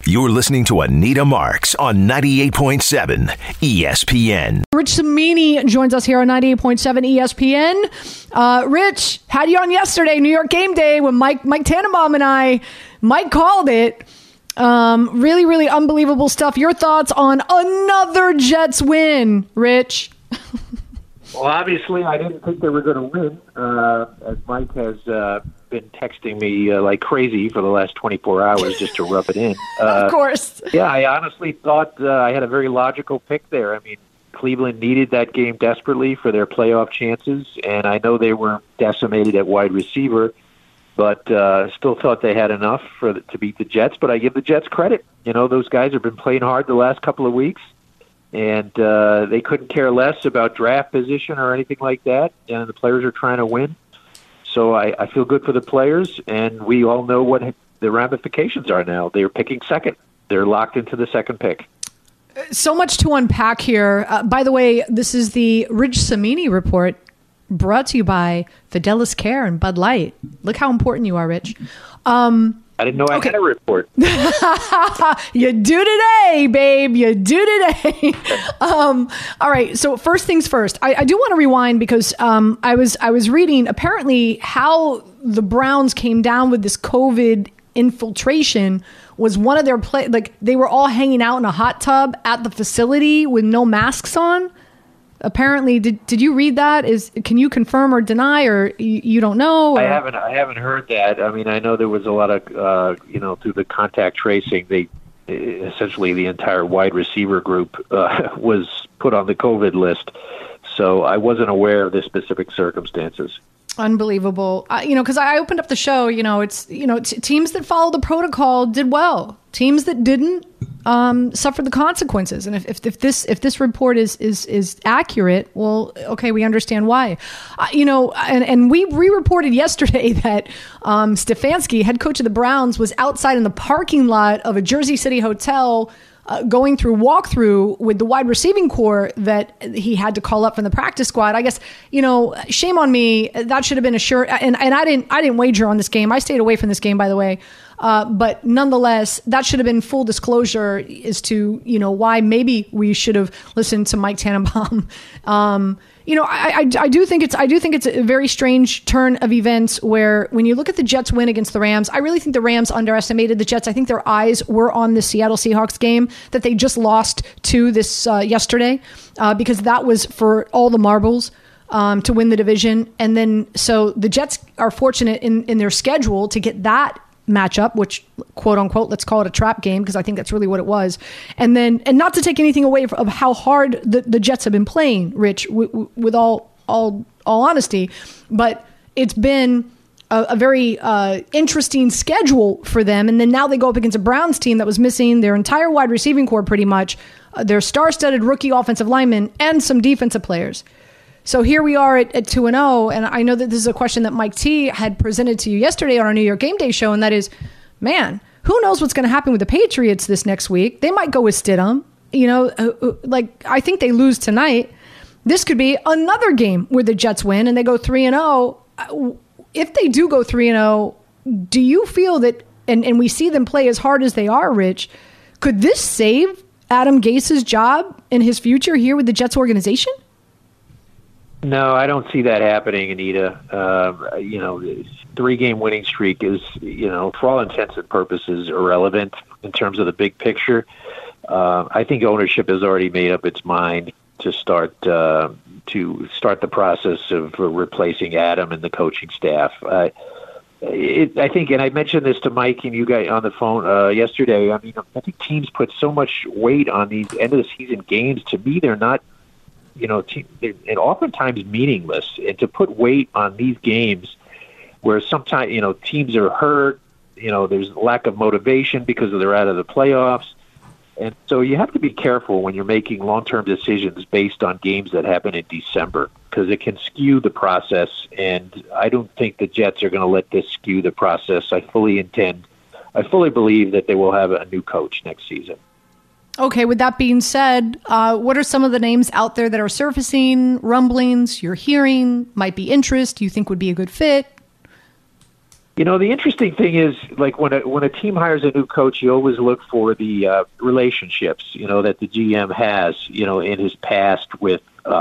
You're listening to Anita Marks on 98.7 ESPN. Rich Cimini joins us here on 98.7 ESPN. Rich, had you on yesterday, New York Game Day, when Mike Tannenbaum and I, Mike called it. Really, really unbelievable stuff. Your thoughts on another Jets win, Rich? Well, obviously, I didn't think they were going to win, as Mike has been texting me like crazy for the last 24 hours just to rub it in. Of course. Yeah, I honestly thought I had a very logical pick there. I mean, Cleveland needed that game desperately for their playoff chances, and I know they were decimated at wide receiver, but still thought they had enough to beat the Jets. But I give the Jets credit. You know, those guys have been playing hard the last couple of weeks, and they couldn't care less about draft position or anything like that, and the players are trying to win. So I feel good for the players, and we all know what the ramifications are now. They're picking second. They're locked into the second pick. So much to unpack here. By the way, this is the Rich Cimini report brought to you by Fidelis Care and Bud Light. Look how important you are, Rich. I didn't know I had a report. You do today, babe. You do today. All right. So first things first, I do want to rewind because I was reading apparently how the Browns came down with this COVID infiltration was one of their they were all hanging out in a hot tub at the facility with no masks on. Apparently, did you read that? Can you confirm or deny, or you don't know? Or? I haven't heard that. I mean, I know there was a lot of through the contact tracing, they essentially the entire wide receiver group was put on the COVID list. So I wasn't aware of the specific circumstances. Unbelievable. Because I opened up the show, it's teams that followed the protocol did well. Teams that didn't suffered the consequences. And if this report is accurate, well, okay, we understand why. And we reported yesterday that Stefanski, head coach of the Browns, was outside in the parking lot of a Jersey City hotel going through walkthrough with the wide receiving core that he had to call up from the practice squad. I guess, shame on me. That should have been assured. And I didn't wager on this game. I stayed away from this game, by the way. But nonetheless, that should have been full disclosure as to, why maybe we should have listened to Mike Tannenbaum. I do think it's a very strange turn of events where when you look at the Jets win against the Rams, I really think the Rams underestimated the Jets. I think their eyes were on the Seattle Seahawks game that they just lost to this yesterday because that was for all the marbles to win the division. And then so the Jets are fortunate in their schedule to get that matchup, which quote unquote, let's call it a trap game because I think that's really what it was. And not to take anything away of how hard the Jets have been playing, Rich, with all honesty, but it's been a very interesting schedule for them. And then now they go up against a Browns team that was missing their entire wide receiving core pretty much, their star-studded rookie offensive linemen and some defensive players. So here we are at 2-0, and I know that this is a question that Mike T had presented to you yesterday on our New York Game Day show, and that is, man, who knows what's going to happen with the Patriots this next week? They might go with Stidham. I think they lose tonight. This could be another game where the Jets win and they go 3-0. If they do go 3-0, do you feel that, and we see them play as hard as they are, Rich, could this save Adam Gase's job and his future here with the Jets organization? No, I don't see that happening, Anita. 3-game winning streak is, for all intents and purposes, irrelevant in terms of the big picture. I think ownership has already made up its mind to start the process of replacing Adam and the coaching staff. I think, and I mentioned this to Mike and you guys on the phone yesterday. I mean, I think teams put so much weight on these end of the season games. To me, they're not. And oftentimes meaningless. And to put weight on these games where sometimes, teams are hurt, there's lack of motivation because they're out of the playoffs. And so you have to be careful when you're making long-term decisions based on games that happen in December because it can skew the process. And I don't think the Jets are going to let this skew the process. I fully believe that they will have a new coach next season. Okay, with that being said, what are some of the names out there that are surfacing, rumblings you're hearing, might be interest, you think would be a good fit? The interesting thing is, like when a team hires a new coach, you always look for the relationships, that the GM has, in his past with,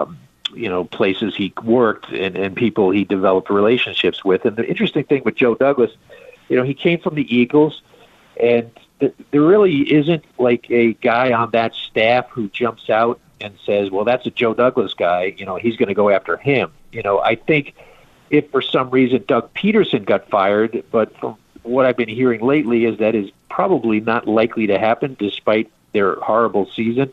places he worked and people he developed relationships with. And the interesting thing with Joe Douglas, he came from the Eagles, and there really isn't like a guy on that staff who jumps out and says, well, that's a Joe Douglas guy, he's going to go after him. I think if for some reason Doug Peterson got fired, but from what I've been hearing lately is that is probably not likely to happen despite their horrible season.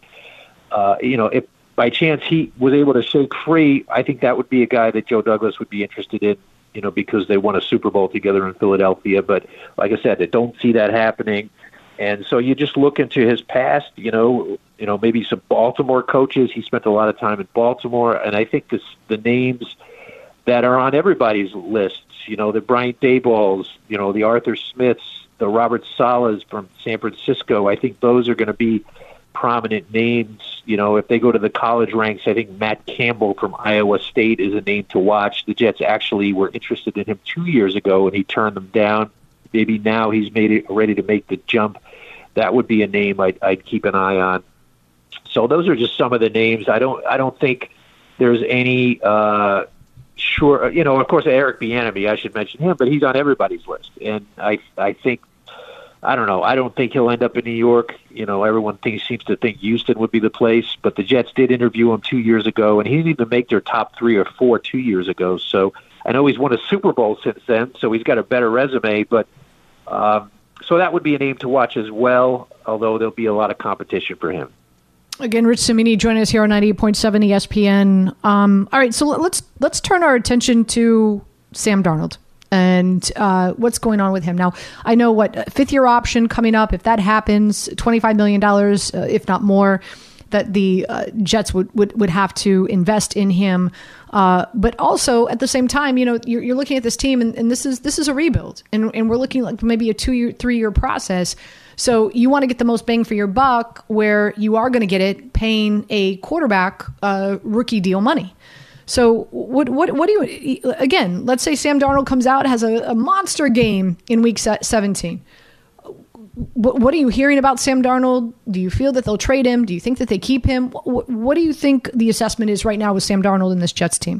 If by chance he was able to shake free, I think that would be a guy that Joe Douglas would be interested in, because they won a Super Bowl together in Philadelphia. But like I said, I don't see that happening. And so you just look into his past, maybe some Baltimore coaches. He spent a lot of time in Baltimore, and I think the names that are on everybody's lists, the Brian Dabolls, the Arthur Smiths, the Robert Salas from San Francisco. I think those are going to be prominent names. If they go to the college ranks, I think Matt Campbell from Iowa State is a name to watch. The Jets actually were interested in him 2 years ago, and he turned them down. Maybe now he's ready to make the jump. That would be a name I'd keep an eye on. So those are just some of the names. I don't think there's any sure. Of course, Eric Bieniemy, I should mention him, but he's on everybody's list. And I think, I don't know. I don't think he'll end up in New York. Everyone seems to think Houston would be the place, but the Jets did interview him 2 years ago, and he didn't even make their top 3 or 4 2 years ago. So I know he's won a Super Bowl since then, so he's got a better resume. But so that would be a name to watch as well, although there'll be a lot of competition for him. Again, Rich Cimini joining us here on 98.7 ESPN. All right, so let's turn our attention to Sam Darnold and what's going on with him. Now, I know fifth-year option coming up. If that happens, $25 million, if not more, that the Jets would have to invest in him. But also, at the same time, you're looking at this team, and this is a rebuild, and we're looking like maybe a 3-year process. So you want to get the most bang for your buck, where you are going to get it paying a quarterback rookie deal money. So what do you, again, let's say Sam Darnold comes out, has a monster game in week 17. What are you hearing about Sam Darnold? Do you feel that they'll trade him? Do you think that they keep him? What do you think the assessment is right now with Sam Darnold in this Jets team?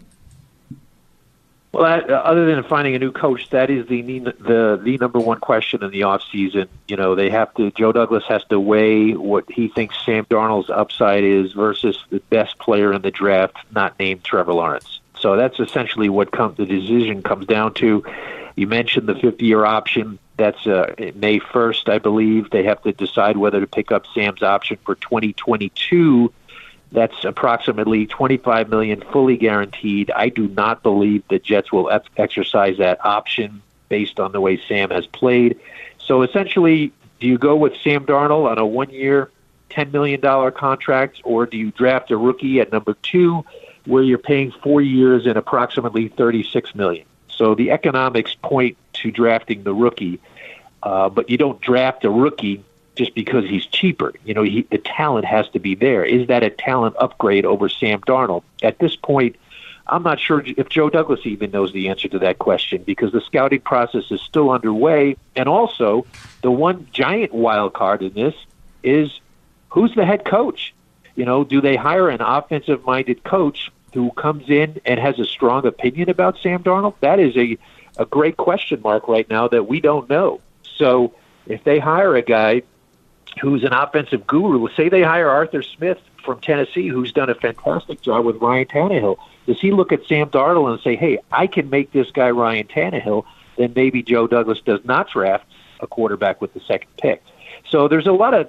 Well, other than finding a new coach, that is the number one question in the offseason. Joe Douglas has to weigh what he thinks Sam Darnold's upside is versus the best player in the draft, not named Trevor Lawrence. So that's essentially what the decision comes down to. You mentioned the 50-year option. That's May 1st, I believe. They have to decide whether to pick up Sam's option for 2022. That's approximately $25 million fully guaranteed. I do not believe the Jets will exercise that option based on the way Sam has played. So essentially, do you go with Sam Darnold on a 1-year, $10 million contract, or do you draft a rookie at number 2 where you're paying 4 years and approximately $36 million? So the economics point to drafting the rookie, but you don't draft a rookie just because he's cheaper. The talent has to be there. Is that a talent upgrade over Sam Darnold? At this point, I'm not sure if Joe Douglas even knows the answer to that question, because the scouting process is still underway. And also, the one giant wild card in this is who's the head coach? Do they hire an offensive-minded coach who comes in and has a strong opinion about Sam Darnold? That is a great question mark right now that we don't know. So if they hire a guy who's an offensive guru, say they hire Arthur Smith from Tennessee, who's done a fantastic job with Ryan Tannehill, does he look at Sam Darnold and say, hey, I can make this guy Ryan Tannehill? Then maybe Joe Douglas does not draft a quarterback with the second pick. So there's a lot of,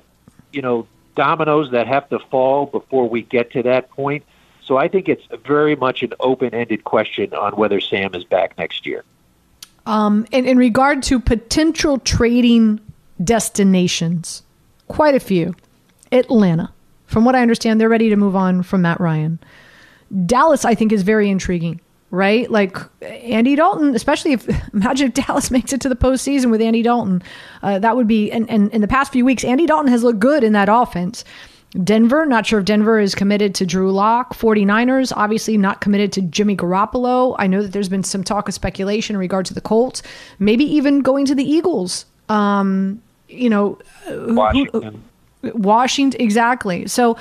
dominoes that have to fall before we get to that point. So I think it's very much an open-ended question on whether Sam is back next year. And in regard to potential trading destinations, quite a few. Atlanta. From what I understand, they're ready to move on from Matt Ryan. Dallas, I think, is very intriguing, right? Like Andy Dalton, especially imagine if Dallas makes it to the postseason with Andy Dalton. That would be, and in the past few weeks, Andy Dalton has looked good in that offense. Denver, not sure if Denver is committed to Drew Lock. 49ers, obviously not committed to Jimmy Garoppolo. I know that there's been some talk of speculation in regard to the Colts, maybe even going to the Eagles. Washington, exactly. So,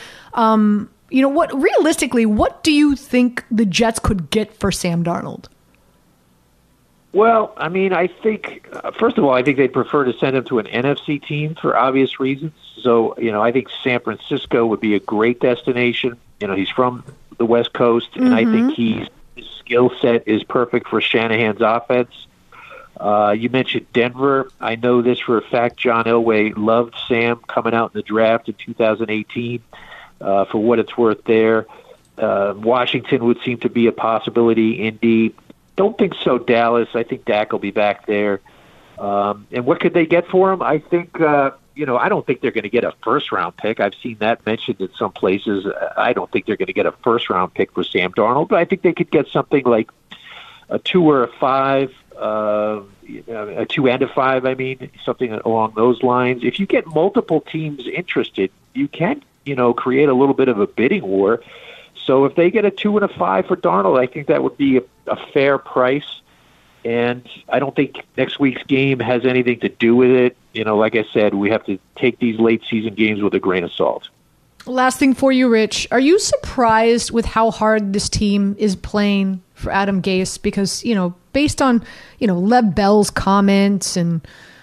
what do you think the Jets could get for Sam Darnold? Well, I mean, I think, first of all, I think they'd prefer to send him to an NFC team for obvious reasons. So, I think San Francisco would be a great destination. He's from the West Coast, and I think his skill set is perfect for Shanahan's offense. You mentioned Denver. I know this for a fact. John Elway loved Sam coming out in the draft in 2018. For what it's worth there. Washington would seem to be a possibility. Indy. Don't think so, Dallas. I think Dak will be back there. And what could they get for him? I think, I don't think they're going to get a first-round pick. I've seen that mentioned in some places. I don't think they're going to get a first-round pick for Sam Darnold, but I think they could get something like a 2 or a 5, a 2 and a 5, something along those lines. If you get multiple teams interested, you can, create a little bit of a bidding war. So if they get a 2 and a 5 for Darnold, I think that would be a fair price. And I don't think next week's game has anything to do with it. Like I said, we have to take these late season games with a grain of salt. Last thing for you, Rich. Are you surprised with how hard this team is playing for Adam Gase? Because, based on, Lev Bell's comments and,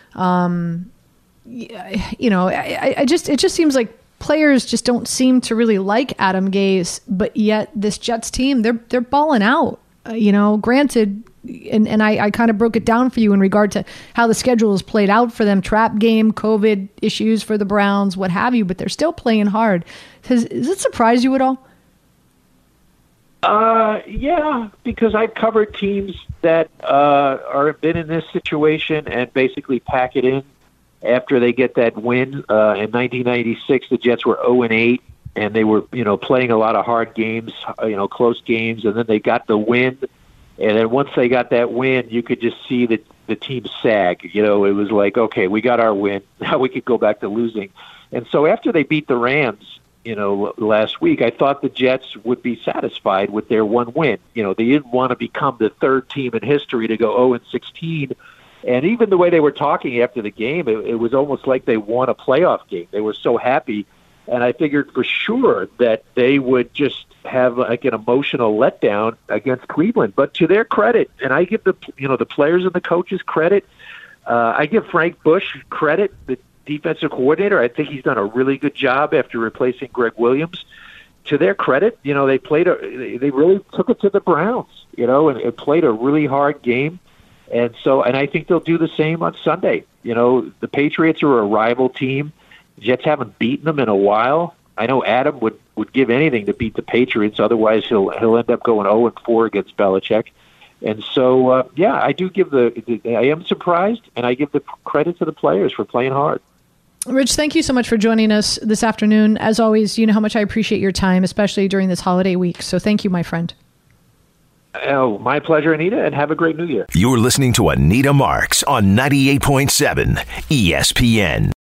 it just seems like players just don't seem to really like Adam Gase, but yet this Jets team, they're balling out. Granted, and I kind of broke it down for you in regard to how the schedule is played out for them, trap game, COVID issues for the Browns, what have you, but they're still playing hard. Does it surprise you at all? Yeah, because I've covered teams that are been in this situation and basically pack it in after they get that win. In 1996, the Jets were 0-8, and they were, playing a lot of hard games, close games, and then they got the win. And then once they got that win, you could just see the team sag. It was like, okay, we got our win. Now we could go back to losing. And so after they beat the Rams, last week, I thought the Jets would be satisfied with their one win. They didn't want to become the third team in history to go 0-16. And even the way they were talking after the game, it was almost like they won a playoff game. They were so happy. And I figured for sure that they would just have like an emotional letdown against Cleveland. But to their credit, and I give the players and the coaches credit, I give Frank Bush credit, the defensive coordinator. I think he's done a really good job after replacing Greg Williams. To their credit, they really took it to the Browns, and played a really hard game. And I think they'll do the same on Sunday. The Patriots are a rival team. Jets haven't beaten them in a while. I know Adam would give anything to beat the Patriots. Otherwise, he'll end up going 0-4 against Belichick. And so, I do give I am surprised, and I give the credit to the players for playing hard. Rich, thank you so much for joining us this afternoon. As always, you know how much I appreciate your time, especially during this holiday week. So thank you, my friend. Oh, my pleasure, Anita, and have a great New Year. You're listening to Anita Marks on 98.7 ESPN.